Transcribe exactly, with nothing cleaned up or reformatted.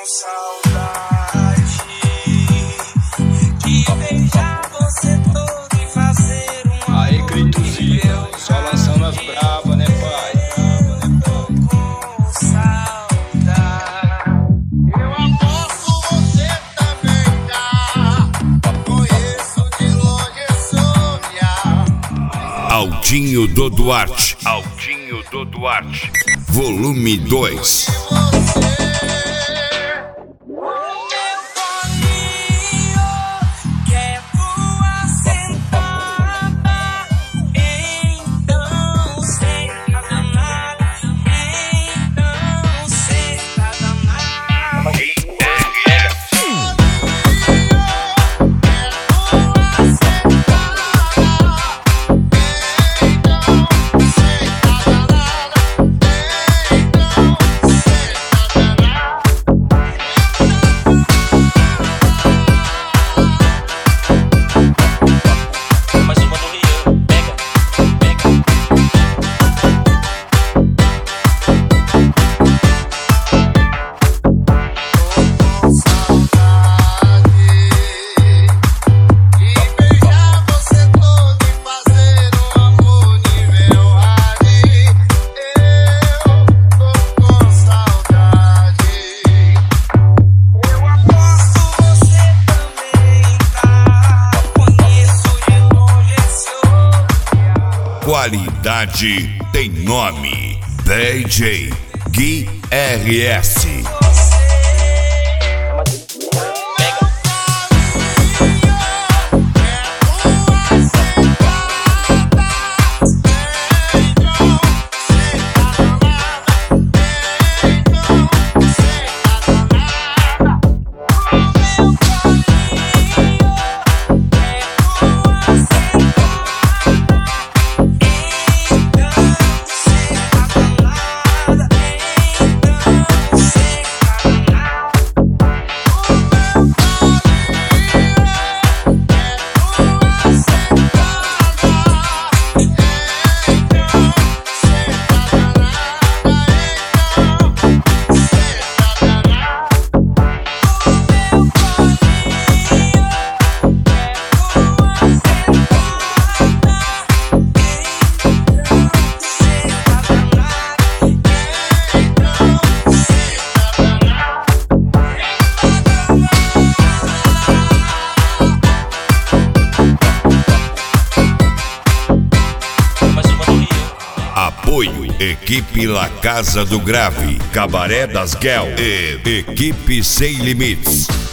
saudade de beijar você todo e fazer um aí, Critozinho, só lançando as bravas, né, pai? Com saudade. Eu aposto você também tá. Conheço de longe Sônia. Aldinho do Duarte. Aldinho do Duarte. Volume dois. Qualidade tem nome. D J Gui R S. Apoio Equipe La Casa do Grave, Cabaré das Guel e Equipe Sem Limites.